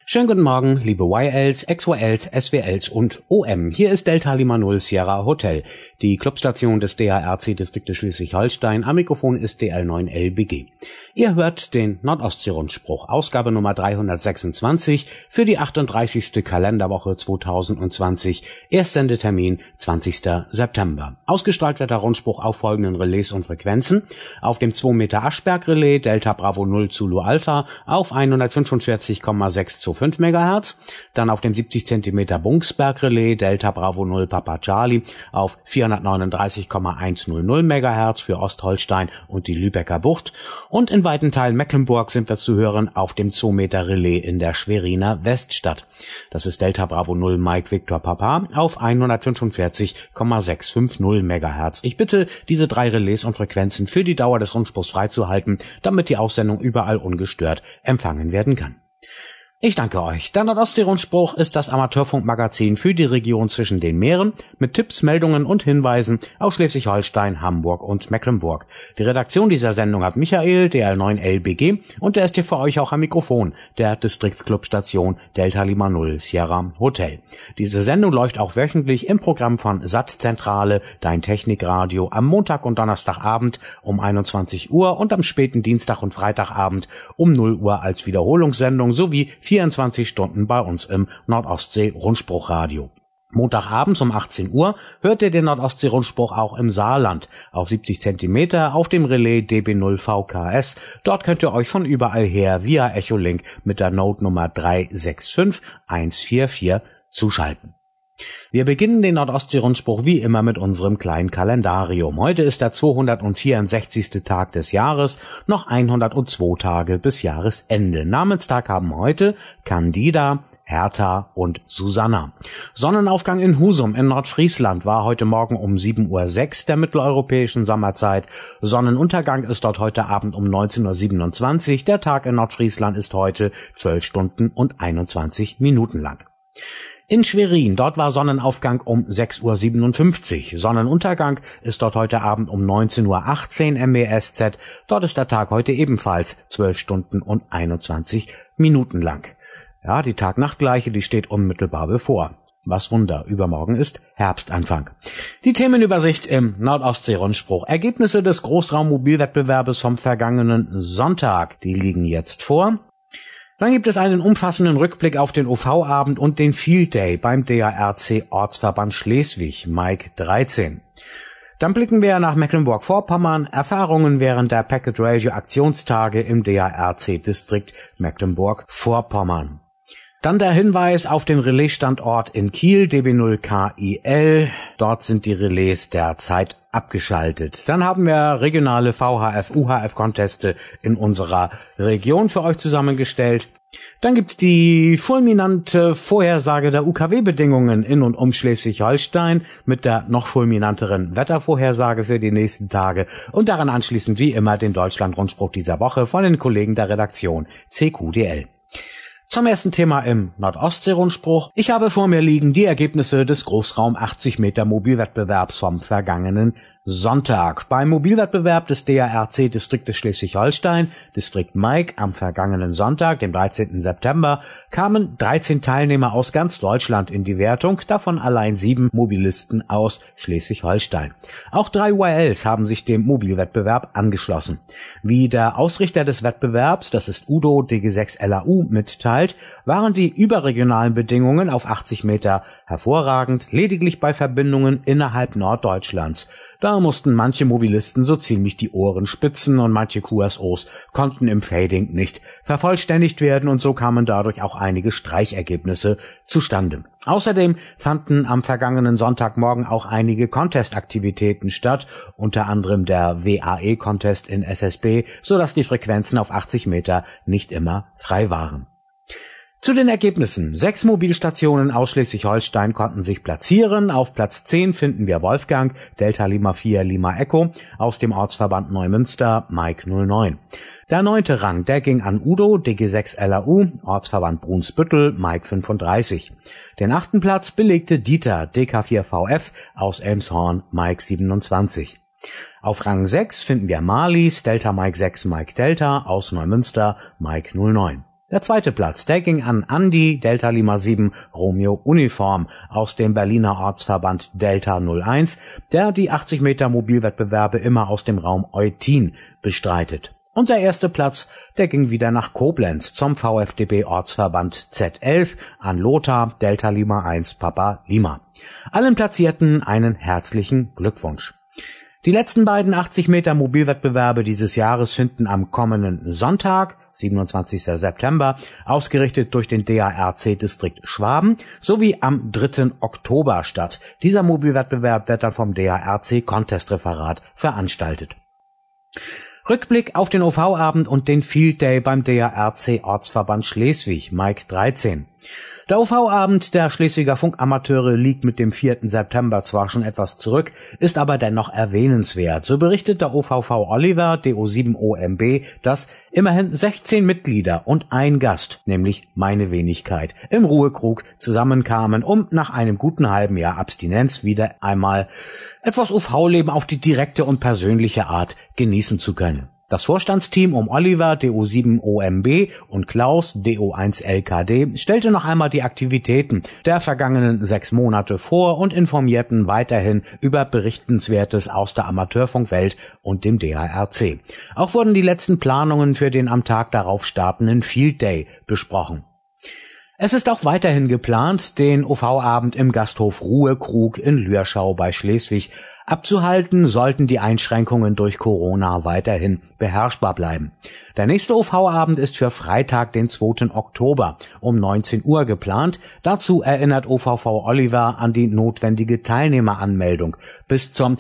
Schönen guten Morgen, liebe YLs, XYLs, SWLs und OM. Hier ist Delta Lima 0 Sierra Hotel, die Clubstation des DARC-Distriktes Schleswig-Holstein. Am Mikrofon ist DL9LBG. Ihr hört den Nordostsee-Rundspruch, Ausgabe Nummer 326 für die 38. Kalenderwoche 2020, Erstsendetermin 20. September. Ausgestrahlt wird der Rundspruch auf folgenden Relais und Frequenzen: auf dem 2 Meter Aschberg-Relais Delta Bravo 0 Zulu Alpha auf 145,6 zu 5 MHz, dann auf dem 70 cm Bungsberg-Relais Delta Bravo 0 Papa Charlie auf 439,100 MHz für Ostholstein und die Lübecker Bucht, und in weiten Teilen Mecklenburg sind wir zu hören auf dem 2 Meter Relais in der Schweriner Weststadt. Das ist Delta Bravo 0 Mike Victor Papa auf 145,650 MHz. Ich bitte, diese 3 Relais und Frequenzen für die Dauer des Rundspruchs freizuhalten, damit die Aussendung überall ungestört empfangen werden kann. Ich danke euch. Der Nordostsee-Rundspruch ist das Amateurfunkmagazin für die Region zwischen den Meeren mit Tipps, Meldungen und Hinweisen aus Schleswig-Holstein, Hamburg und Mecklenburg. Die Redaktion dieser Sendung hat Michael, DL9LBG, und der ist hier für euch auch am Mikrofon, der Distriktsclubstation Delta Lima 0 Sierra Hotel. Diese Sendung läuft auch wöchentlich im Programm von Sattzentrale, dein Technikradio, am Montag und Donnerstagabend um 21 Uhr und am späten Dienstag und Freitagabend um 0 Uhr als Wiederholungssendung sowie 24 Stunden bei uns im Nordostsee-Rundspruchradio. Montagabends um 18 Uhr hört ihr den Nordostsee-Rundspruch auch im Saarland auf 70 cm auf dem Relais DB0 VKS. Dort könnt ihr euch von überall her via Echolink mit der Node-Nummer 365144 zuschalten. Wir beginnen den Nordostsee-Rundspruch wie immer mit unserem kleinen Kalendarium. Heute ist der 264. Tag des Jahres, noch 102 Tage bis Jahresende. Namenstag haben heute Candida, Hertha und Susanna. Sonnenaufgang in Husum in Nordfriesland war heute Morgen um 7:06 Uhr der mitteleuropäischen Sommerzeit. Sonnenuntergang ist dort heute Abend um 19:27 Uhr. Der Tag in Nordfriesland ist heute 12 Stunden und 21 Minuten lang. In Schwerin, dort war Sonnenaufgang um 6:57 Uhr. Sonnenuntergang ist dort heute Abend um 19:18 Uhr MESZ. Dort ist der Tag heute ebenfalls 12 Stunden und 21 Minuten lang. Ja, die Tag-Nacht-Gleiche, die steht unmittelbar bevor. Was Wunder, übermorgen ist Herbstanfang. Die Themenübersicht im Nordostsee-Rundspruch. Ergebnisse des Großraummobilwettbewerbes vom vergangenen Sonntag, die liegen jetzt vor. Dann gibt es einen umfassenden Rückblick auf den OV-Abend und den Field Day beim DARC-Ortsverband Schleswig, Mike 13. Dann blicken wir nach Mecklenburg-Vorpommern, Erfahrungen während der Packet Radio Aktionstage im DARC-Distrikt Mecklenburg-Vorpommern. Dann der Hinweis auf den Relaisstandort in Kiel, DB0KIL. Dort sind die Relais derzeit abgeschaltet. Dann haben wir regionale VHF-UHF-Conteste in unserer Region für euch zusammengestellt. Dann gibt's die fulminante Vorhersage der UKW-Bedingungen in und um Schleswig-Holstein mit der noch fulminanteren Wettervorhersage für die nächsten Tage und daran anschließend wie immer den Deutschland-Rundspruch dieser Woche von den Kollegen der Redaktion CQDL. Zum ersten Thema im Nordostsee-Rundspruch. Ich habe vor mir liegen die Ergebnisse des Großraum 80 Meter Mobilwettbewerbs vom vergangenen Sonntag. Beim Mobilwettbewerb des DARC-Distriktes Schleswig-Holstein, Distrikt Mike, am vergangenen Sonntag, dem 13. September, kamen 13 Teilnehmer aus ganz Deutschland in die Wertung, davon allein 7 Mobilisten aus Schleswig-Holstein. Auch 3 YLs haben sich dem Mobilwettbewerb angeschlossen. Wie der Ausrichter des Wettbewerbs, das ist Udo DG6 LAU, mitteilt, waren die überregionalen Bedingungen auf 80 Meter hervorragend, lediglich bei Verbindungen innerhalb Norddeutschlands. Da mussten manche Mobilisten so ziemlich die Ohren spitzen und manche QSOs konnten im Fading nicht vervollständigt werden und so kamen dadurch auch einige Streichergebnisse zustande. Außerdem fanden am vergangenen Sonntagmorgen auch einige Contest-Aktivitäten statt, unter anderem der WAE-Contest in SSB, sodass die Frequenzen auf 80 Meter nicht immer frei waren. Zu den Ergebnissen. 6 Mobilstationen aus Schleswig-Holstein konnten sich platzieren. Auf Platz 10 finden wir Wolfgang, Delta Lima 4 Lima Echo, aus dem Ortsverband Neumünster, Mike 09. Der 9. Rang, der ging an Udo, DG6 LAU, Ortsverband Brunsbüttel, Mike 35. Den 8. Platz belegte Dieter, DK4VF, aus Elmshorn, Mike 27. Auf Rang 6 finden wir Marlies, Delta Mike 6 Mike Delta, aus Neumünster, Mike 09. Der zweite Platz, der ging an Andi Delta Lima 7 Romeo Uniform aus dem Berliner Ortsverband Delta 01, der die 80 Meter Mobilwettbewerbe immer aus dem Raum Eutin bestreitet. Und der erste Platz, der ging wieder nach Koblenz zum VfDB Ortsverband Z11 an Lothar Delta Lima 1 Papa Lima. Allen Platzierten einen herzlichen Glückwunsch. Die letzten beiden 80 Meter Mobilwettbewerbe dieses Jahres finden am kommenden Sonntag, 27. September, ausgerichtet durch den DARC-Distrikt Schwaben, sowie am 3. Oktober statt. Dieser Mobilwettbewerb wird dann vom DARC-Contest-Referat veranstaltet. Rückblick auf den OV-Abend und den Field Day beim DARC-Ortsverband Schleswig, Mike 13. Der OV-Abend der Schleswiger Funkamateure liegt mit dem 4. September zwar schon etwas zurück, ist aber dennoch erwähnenswert. So berichtet der OVV Oliver, DO7OMB, dass immerhin 16 Mitglieder und ein Gast, nämlich meine Wenigkeit, im Ruhekrug zusammenkamen, um nach einem guten halben Jahr Abstinenz wieder einmal etwas OV-Leben auf die direkte und persönliche Art genießen zu können. Das Vorstandsteam um Oliver, DO7OMB und Klaus, DO1LKD, stellte noch einmal die Aktivitäten der vergangenen 6 Monate vor und informierten weiterhin über Berichtenswertes aus der Amateurfunkwelt und dem DARC. Auch wurden die letzten Planungen für den am Tag darauf startenden Field Day besprochen. Es ist auch weiterhin geplant, den OV-Abend im Gasthof Ruhekrug in Lürschau bei Schleswig abzuhalten, sollten die Einschränkungen durch Corona weiterhin beherrschbar bleiben. Der nächste OV-Abend ist für Freitag, den 2. Oktober um 19 Uhr geplant. Dazu erinnert OVV Oliver an die notwendige Teilnehmeranmeldung bis zum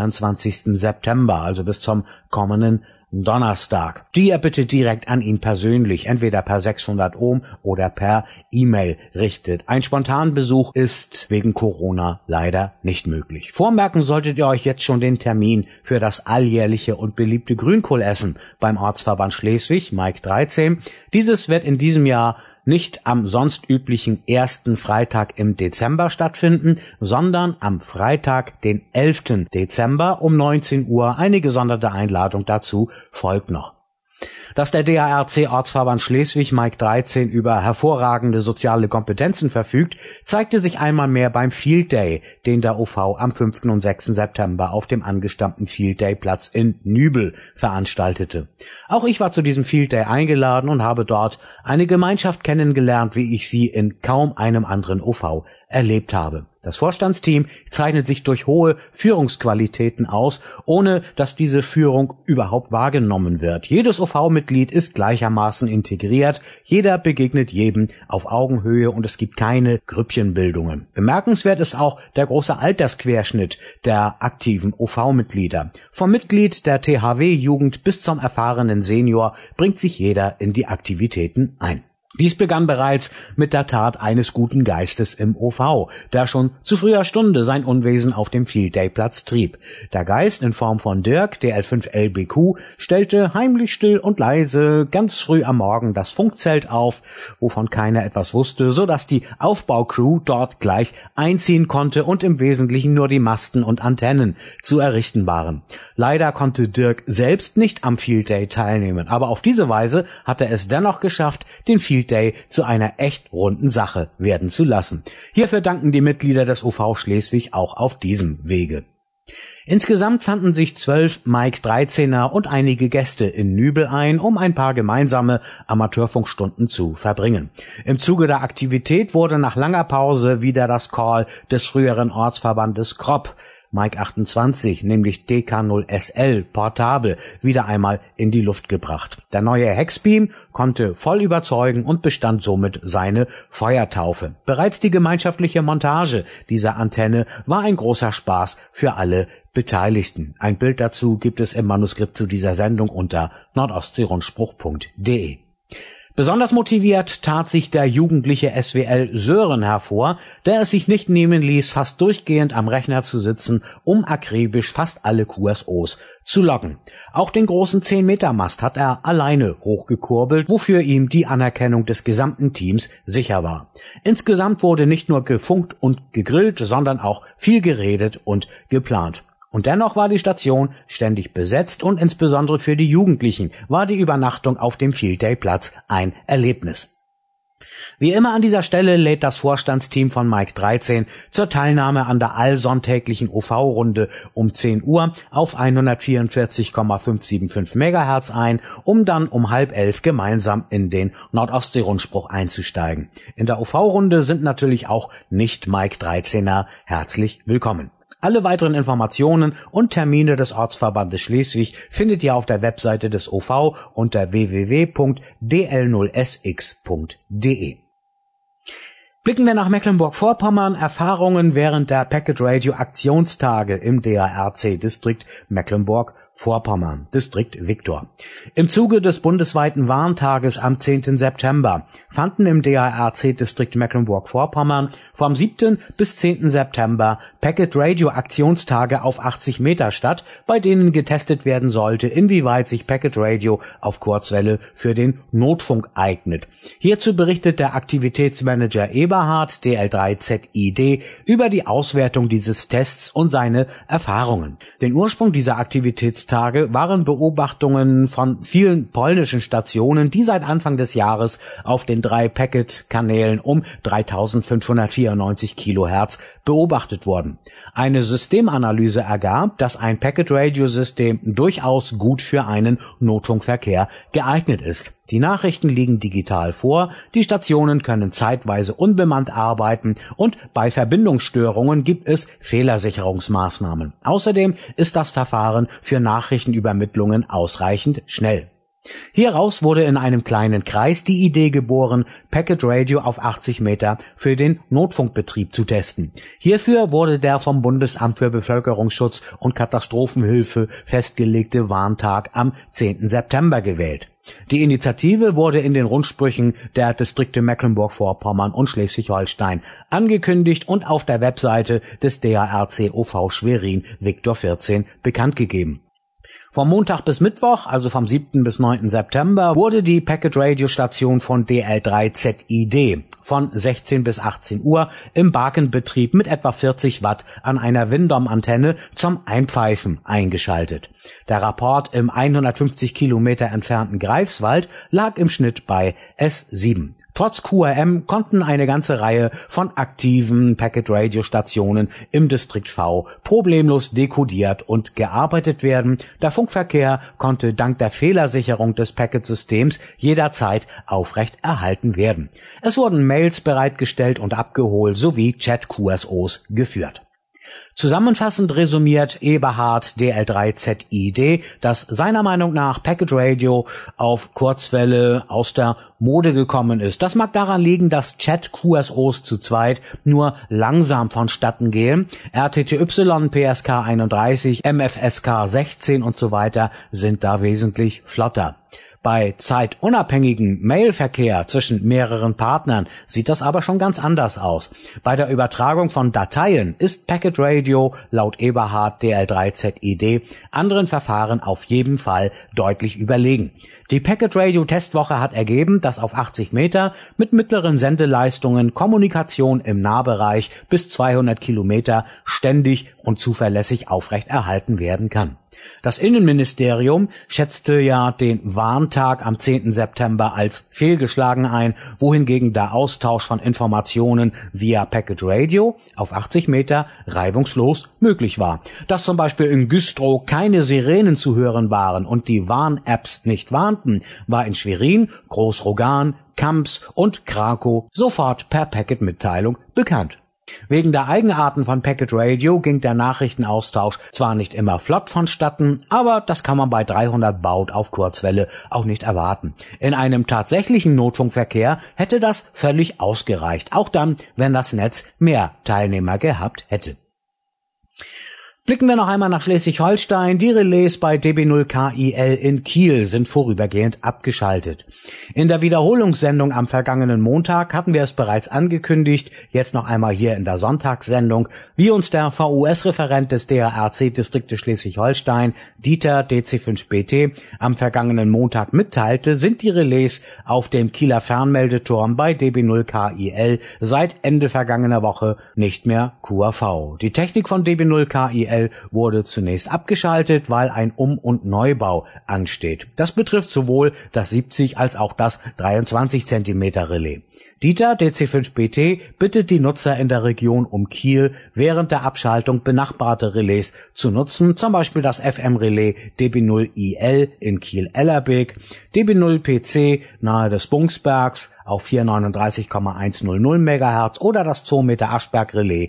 24. September, also bis zum kommenden Donnerstag, die ihr bitte direkt an ihn persönlich, entweder per 600 Ohm oder per E-Mail richtet. Ein Spontanbesuch ist wegen Corona leider nicht möglich. Vormerken solltet ihr euch jetzt schon den Termin für das alljährliche und beliebte Grünkohlessen beim Ortsverband Schleswig, Mike 13. Dieses wird in diesem Jahr nicht am sonst üblichen ersten Freitag im Dezember stattfinden, sondern am Freitag, den 11. Dezember um 19 Uhr. Eine gesonderte Einladung dazu folgt noch. Dass der DARC-Ortsverband Schleswig Mike 13 über hervorragende soziale Kompetenzen verfügt, zeigte sich einmal mehr beim Field Day, den der OV am 5. und 6. September auf dem angestammten Field Day Platz in Nübel veranstaltete. Auch ich war zu diesem Field Day eingeladen und habe dort eine Gemeinschaft kennengelernt, wie ich sie in kaum einem anderen OV erlebt habe. Das Vorstandsteam zeichnet sich durch hohe Führungsqualitäten aus, ohne dass diese Führung überhaupt wahrgenommen wird. Jedes OV-Mitglied ist gleichermaßen integriert, jeder begegnet jedem auf Augenhöhe und es gibt keine Grüppchenbildungen. Bemerkenswert ist auch der große Altersquerschnitt der aktiven OV-Mitglieder. Vom Mitglied der THW-Jugend bis zum erfahrenen Senior bringt sich jeder in die Aktivitäten ein. Dies begann bereits mit der Tat eines guten Geistes im OV, der schon zu früher Stunde sein Unwesen auf dem Field Day Platz trieb. Der Geist in Form von Dirk, DL5LBQ, stellte heimlich still und leise ganz früh am Morgen das Funkzelt auf, wovon keiner etwas wusste, so dass die Aufbaucrew dort gleich einziehen konnte und im Wesentlichen nur die Masten und Antennen zu errichten waren. Leider konnte Dirk selbst nicht am Field Day teilnehmen, aber auf diese Weise hat er es dennoch geschafft, den Field Day zu einer echt runden Sache werden zu lassen. Hierfür danken die Mitglieder des OV Schleswig auch auf diesem Wege. Insgesamt fanden sich 12 Mike 13er und einige Gäste in Nübel ein, um ein paar gemeinsame Amateurfunkstunden zu verbringen. Im Zuge der Aktivität wurde nach langer Pause wieder das Call des früheren Ortsverbandes Kropp, Mike 28, nämlich DK0SL portabel, wieder einmal in die Luft gebracht. Der neue Hexbeam konnte voll überzeugen und bestand somit seine Feuertaufe. Bereits die gemeinschaftliche Montage dieser Antenne war ein großer Spaß für alle Beteiligten. Ein Bild dazu gibt es im Manuskript zu dieser Sendung unter nordostseerundspruch.de. Besonders motiviert tat sich der jugendliche SWL Sören hervor, der es sich nicht nehmen ließ, fast durchgehend am Rechner zu sitzen, um akribisch fast alle QSOs zu loggen. Auch den großen 10-Meter-Mast hat er alleine hochgekurbelt, wofür ihm die Anerkennung des gesamten Teams sicher war. Insgesamt wurde nicht nur gefunkt und gegrillt, sondern auch viel geredet und geplant. Und dennoch war die Station ständig besetzt und insbesondere für die Jugendlichen war die Übernachtung auf dem Field Day Platz ein Erlebnis. Wie immer an dieser Stelle lädt das Vorstandsteam von Mike 13 zur Teilnahme an der allsonntäglichen OV-Runde um 10 Uhr auf 144,575 MHz ein, um dann um 10:30 gemeinsam in den Nordostsee-Rundspruch einzusteigen. In der OV-Runde sind natürlich auch Nicht-Mike 13er herzlich willkommen. Alle weiteren Informationen und Termine des Ortsverbandes Schleswig findet ihr auf der Webseite des OV unter www.dl0sx.de. Blicken wir nach Mecklenburg-Vorpommern. Erfahrungen während der Packet Radio Aktionstage im DARC-Distrikt Mecklenburg-Vorpommern, Distrikt Viktor. Im Zuge des bundesweiten Warntages am 10. September fanden im DARC-Distrikt Mecklenburg-Vorpommern vom 7. bis 10. September Packet Radio Aktionstage auf 80 Meter statt, bei denen getestet werden sollte, inwieweit sich Packet Radio auf Kurzwelle für den Notfunk eignet. Hierzu berichtet der Aktivitätsmanager Eberhard, DL3ZID, über die Auswertung dieses Tests und seine Erfahrungen. Den Ursprung dieser Aktivitätstage waren Beobachtungen von vielen polnischen Stationen, die seit Anfang des Jahres auf den 3 Packet-Kanälen um 3594 Kilohertz beobachtet wurden. Eine Systemanalyse ergab, dass ein Packet-Radio-System durchaus gut für einen Notfunkverkehr geeignet ist. Die Nachrichten liegen digital vor, die Stationen können zeitweise unbemannt arbeiten und bei Verbindungsstörungen gibt es Fehlersicherungsmaßnahmen. Außerdem ist das Verfahren für Nachrichtenübermittlungen ausreichend schnell. Hieraus wurde in einem kleinen Kreis die Idee geboren, Packet Radio auf 80 Meter für den Notfunkbetrieb zu testen. Hierfür wurde der vom Bundesamt für Bevölkerungsschutz und Katastrophenhilfe festgelegte Warntag am 10. September gewählt. Die Initiative wurde in den Rundsprüchen der Distrikte Mecklenburg-Vorpommern und Schleswig-Holstein angekündigt und auf der Webseite des DARC OV Schwerin Viktor 14 bekannt gegeben. Vom Montag bis Mittwoch, also vom 7. bis 9. September, wurde die Packet-Radio-Station von DL3ZID von 16 bis 18 Uhr im Barkenbetrieb mit etwa 40 Watt an einer Windom-Antenne zum Einpfeifen eingeschaltet. Der Rapport im 150 Kilometer entfernten Greifswald lag im Schnitt bei S7. Trotz QRM konnten eine ganze Reihe von aktiven Packet-Radio-Stationen im Distrikt V problemlos dekodiert und gearbeitet werden. Der Funkverkehr konnte dank der Fehlersicherung des Packet-Systems jederzeit aufrecht erhalten werden. Es wurden Mails bereitgestellt und abgeholt sowie Chat-QSOs geführt. Zusammenfassend resümiert Eberhard DL3ZID, dass seiner Meinung nach Packet Radio auf Kurzwelle aus der Mode gekommen ist. Das mag daran liegen, dass Chat-QSOs zu zweit nur langsam vonstatten gehen. RTTY, PSK 31, MFSK 16 und so weiter sind da wesentlich flotter. Bei zeitunabhängigem Mailverkehr zwischen mehreren Partnern sieht das aber schon ganz anders aus. Bei der Übertragung von Dateien ist Packet Radio laut Eberhard DL3ZID anderen Verfahren auf jeden Fall deutlich überlegen. Die Packet Radio Testwoche hat ergeben, dass auf 80 Meter mit mittleren Sendeleistungen Kommunikation im Nahbereich bis 200 Kilometer ständig und zuverlässig aufrechterhalten werden kann. Das Innenministerium schätzte ja den Warntag am 10. September als fehlgeschlagen ein, wohingegen der Austausch von Informationen via Packet Radio auf 80 Meter reibungslos möglich war. Dass zum Beispiel in Güstrow keine Sirenen zu hören waren und die Warn-Apps nicht warnten, war in Schwerin, Großrogan, Kamps und Krakow sofort per Packet-Mitteilung bekannt. Wegen der Eigenarten von Packet Radio ging der Nachrichtenaustausch zwar nicht immer flott vonstatten, aber das kann man bei 300 Baud auf Kurzwelle auch nicht erwarten. In einem tatsächlichen Notfunkverkehr hätte das völlig ausgereicht, auch dann, wenn das Netz mehr Teilnehmer gehabt hätte. Blicken wir noch einmal nach Schleswig-Holstein. Die Relais bei DB0KIL in Kiel sind vorübergehend abgeschaltet. In der Wiederholungssendung am vergangenen Montag hatten wir es bereits angekündigt, jetzt noch einmal hier in der Sonntagssendung, wie uns der VUS-Referent des DARC-Distriktes Schleswig-Holstein, Dieter DC5BT, am vergangenen Montag mitteilte, sind die Relais auf dem Kieler Fernmeldeturm bei DB0KIL seit Ende vergangener Woche nicht mehr QAV. Die Technik von DB0KIL DHL wurde zunächst abgeschaltet, weil ein Um- und Neubau ansteht. Das betrifft sowohl das 70 als auch das 23 cm Relais. Dieter, DC5BT, bittet die Nutzer in der Region um Kiel während der Abschaltung benachbarte Relais zu nutzen, zum Beispiel das FM-Relais DB0IL in Kiel-Ellerbeek, DB0PC nahe des Bungsbergs auf 439,100 MHz oder das 2 Meter Aschberg-Relais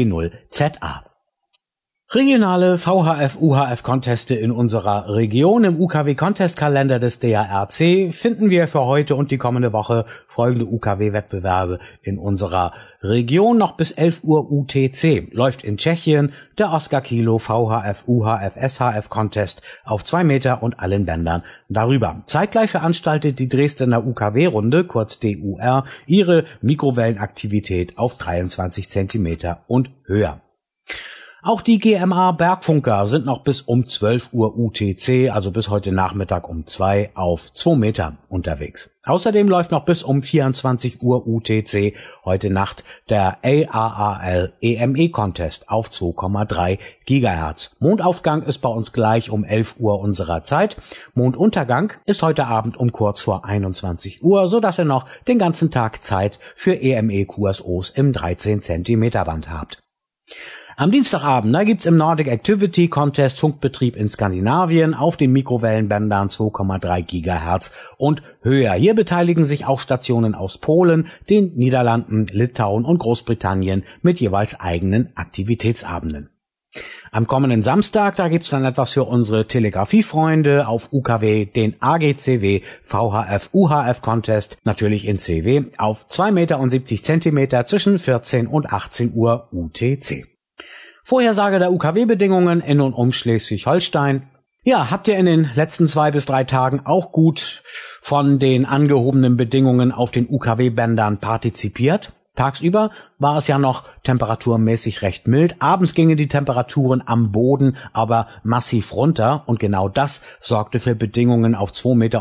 DB0ZA. Regionale VHF-UHF-Conteste in unserer Region. Im UKW-Contest-Kalender des DARC finden wir für heute und die kommende Woche folgende UKW-Wettbewerbe in unserer Region. Noch bis 11 Uhr UTC läuft in Tschechien der Oscar Kilo VHF-UHF-SHF-Contest auf 2 Meter und allen Bändern darüber. Zeitgleich veranstaltet die Dresdner UKW-Runde, kurz DUR, ihre Mikrowellenaktivität auf 23 Zentimeter und höher. Auch die GMA Bergfunker sind noch bis um 12 Uhr UTC, also bis heute Nachmittag um 2 auf 2 Meter unterwegs. Außerdem läuft noch bis um 24 Uhr UTC heute Nacht der AAAL EME Contest auf 2,3 Gigahertz. Mondaufgang ist bei uns gleich um 11 Uhr unserer Zeit. Monduntergang ist heute Abend um kurz vor 21 Uhr, so dass ihr noch den ganzen Tag Zeit für EME QSOs im 13 Zentimeter Band habt. Am Dienstagabend gibt's im Nordic Activity Contest Funkbetrieb in Skandinavien auf den Mikrowellenbändern 2,3 Gigahertz und höher. Hier beteiligen sich auch Stationen aus Polen, den Niederlanden, Litauen und Großbritannien mit jeweils eigenen Aktivitätsabenden. Am kommenden Samstag, da gibt's dann etwas für unsere Telegrafiefreunde auf UKW, den AGCW VHF UHF Contest, natürlich in CW, auf 2,70 Meter zwischen 14 und 18 Uhr UTC. Vorhersage der UKW-Bedingungen in und um Schleswig-Holstein. Ja, habt ihr in den letzten 2 bis 3 Tagen auch gut von den angehobenen Bedingungen auf den UKW-Bändern partizipiert? Tagsüber war es ja noch temperaturmäßig recht mild. Abends gingen die Temperaturen am Boden aber massiv runter und genau das sorgte für Bedingungen auf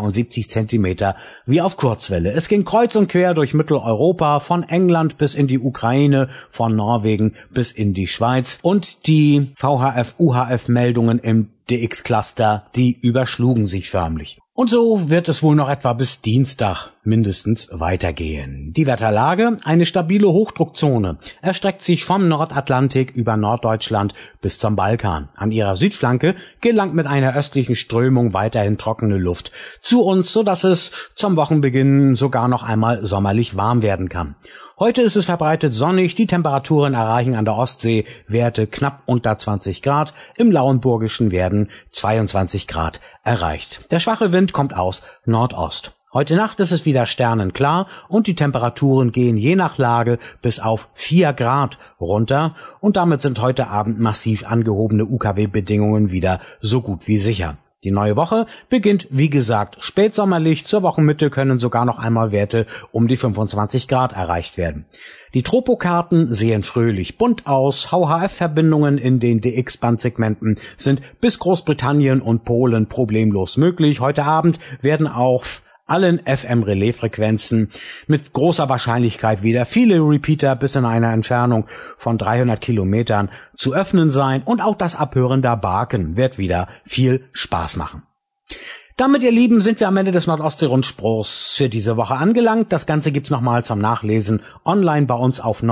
2,70 Meter wie auf Kurzwelle. Es ging kreuz und quer durch Mitteleuropa, von England bis in die Ukraine, von Norwegen bis in die Schweiz und die VHF-UHF-Meldungen im DX-Cluster, die überschlugen sich förmlich. Und so wird es wohl noch etwa bis Dienstag mindestens weitergehen. Die Wetterlage: eine stabile Hochdruckzone erstreckt sich vom Nordatlantik über Norddeutschland bis zum Balkan. An ihrer Südflanke gelangt mit einer östlichen Strömung weiterhin trockene Luft zu uns, sodass es zum Wochenbeginn sogar noch einmal sommerlich warm werden kann. Heute ist es verbreitet sonnig, die Temperaturen erreichen an der Ostsee Werte knapp unter 20 Grad, im Lauenburgischen werden 22 Grad erreicht. Der schwache Wind kommt aus Nordost. Heute Nacht ist es wieder sternenklar und die Temperaturen gehen je nach Lage bis auf 4 Grad runter und damit sind heute Abend massiv angehobene UKW-Bedingungen wieder so gut wie sicher. Die neue Woche beginnt, wie gesagt, spätsommerlich. Zur Wochenmitte können sogar noch einmal Werte um die 25 Grad erreicht werden. Die Tropokarten sehen fröhlich bunt aus. VHF-Verbindungen in den DX-Bandsegmenten sind bis Großbritannien und Polen problemlos möglich. Heute Abend werden auf allen FM-Relais-Frequenzen mit großer Wahrscheinlichkeit wieder viele Repeater bis in einer Entfernung von 300 Kilometern zu öffnen sein und auch das Abhören der Barken wird wieder viel Spaß machen. Damit, ihr Lieben, sind wir am Ende des Nordostsee-Rundspruchs für diese Woche angelangt. Das Ganze gibt's nochmal zum Nachlesen online bei uns auf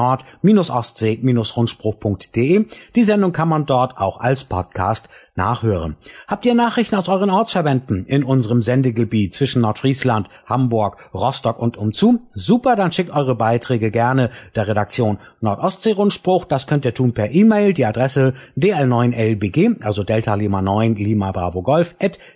nord-ostsee-rundspruch.de. Die Sendung kann man dort auch als Podcast nachhören. Habt ihr Nachrichten aus euren Ortsverbänden in unserem Sendegebiet zwischen Nordfriesland, Hamburg, Rostock und umzu? Super, dann schickt eure Beiträge gerne der Redaktion Nordostsee-Rundspruch. Das könnt ihr tun per E-Mail. Die Adresse dl9lbg, also Delta Lima 9 Lima Bravo Golf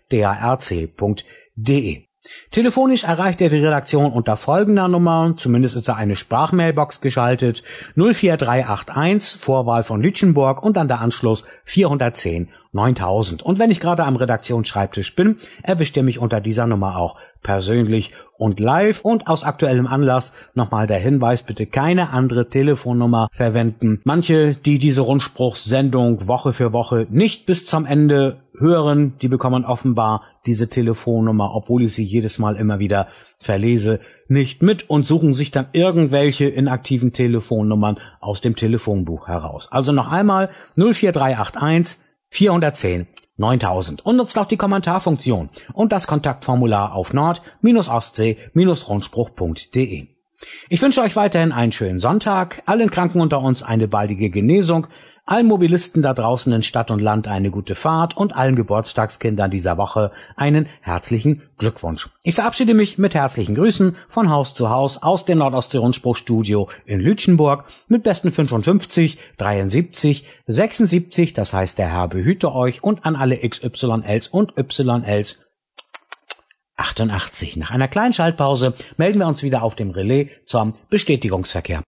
@darc.de. Telefonisch erreicht ihr die Redaktion unter folgender Nummer, zumindest ist da eine Sprachmailbox geschaltet, 04381, Vorwahl von Lütchenburg und dann der Anschluss 410 9000. Und wenn ich gerade am Redaktionsschreibtisch bin, erwischt ihr mich unter dieser Nummer auch persönlich und live. Und aus aktuellem Anlass nochmal der Hinweis, bitte keine andere Telefonnummer verwenden. Manche, die diese Rundspruchssendung Woche für Woche nicht bis zum Ende hören, die bekommen offenbar diese Telefonnummer, obwohl ich sie jedes Mal immer wieder verlese, nicht mit und suchen sich dann irgendwelche inaktiven Telefonnummern aus dem Telefonbuch heraus. Also noch einmal 04381 410 9000 und nutzt auch die Kommentarfunktion und das Kontaktformular auf nord-ostsee-rundspruch.de. Ich wünsche euch weiterhin einen schönen Sonntag, allen Kranken unter uns eine baldige Genesung, allen Mobilisten da draußen in Stadt und Land eine gute Fahrt und allen Geburtstagskindern dieser Woche einen herzlichen Glückwunsch. Ich verabschiede mich mit herzlichen Grüßen von Haus zu Haus aus dem Nordostsee-Rundspruch-Studio in Lütchenburg mit besten 55, 73, 76, das heißt der Herr behüte euch, und an alle XYLs und YLs 88. Nach einer kleinen Schaltpause melden wir uns wieder auf dem Relais zum Bestätigungsverkehr.